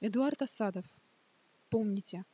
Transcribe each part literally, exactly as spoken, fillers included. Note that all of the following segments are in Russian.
Эдуард Асадов. Помните.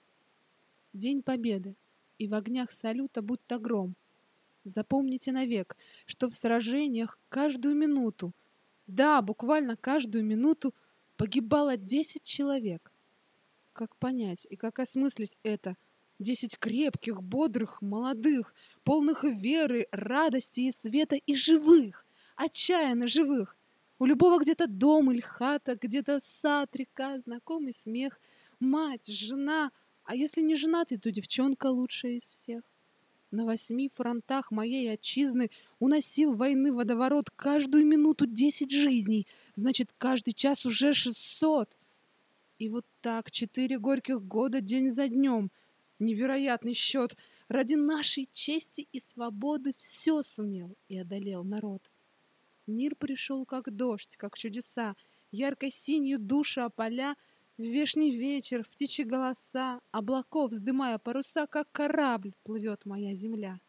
День Победы, и в огнях салюта будто гром. Запомните навек, что в сражениях каждую минуту, да, буквально каждую минуту, погибало десять человек. Как понять и как осмыслить это? Десять крепких, бодрых, молодых, полных веры, радости и света, и живых, отчаянно живых. У любого где-то дом или хата, где-то сад, река, знакомый смех, мать, жена, а если не женатый, то девчонка лучшая из всех. На восьми фронтах моей отчизны уносил войны водоворот каждую минуту десять жизней, значит, каждый час уже шестьсот. И вот так четыре горьких года день за днем. Невероятный счет. Ради нашей чести и свободы все сумел и одолел народ. Мир пришел как дождь, как чудеса, яркой синью душа ополя, в вешний вечер, в птичьи голоса, облаков вздымая паруса, как корабль плывет моя земля.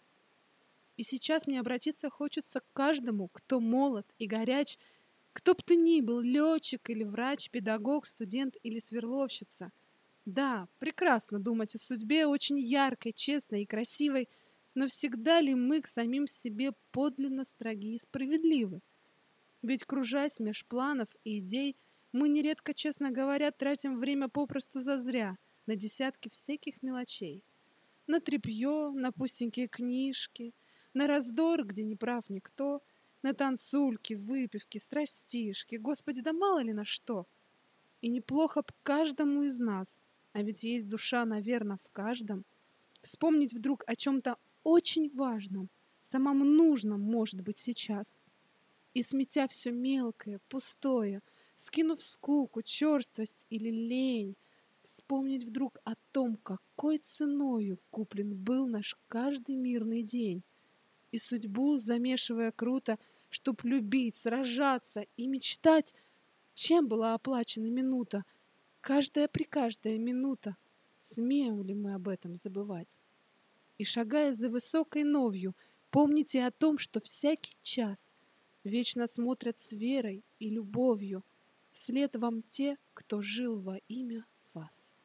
И сейчас мне обратиться хочется к каждому, кто молод и горяч, кто б ты ни был, летчик или врач, педагог, студент или сверловщица. Да, прекрасно думать о судьбе, очень яркой, честной и красивой, но всегда ли мы к самим себе подлинно строги и справедливы? Ведь, кружась меж планов и идей, мы нередко, честно говоря, тратим время попросту зазря на десятки всяких мелочей. На тряпье, на пустенькие книжки, на раздор, где не прав никто, на танцульки, выпивки, страстишки, господи, да мало ли на что. И неплохо б каждому из нас, а ведь есть душа, наверное, в каждом, вспомнить вдруг о чем-то очень важном, самом нужном, может быть, сейчас. И сметя все мелкое, пустое, скинув скуку, черствость или лень, вспомнить вдруг о том, какой ценою куплен был наш каждый мирный день, и судьбу замешивая круто, чтоб любить, сражаться и мечтать, чем была оплачена минута, каждая при каждая минута, смеем ли мы об этом забывать? И шагая за высокой новью, помните о том, что всякий час вечно смотрят с верой и любовью вслед вам те, кто жил во имя вас.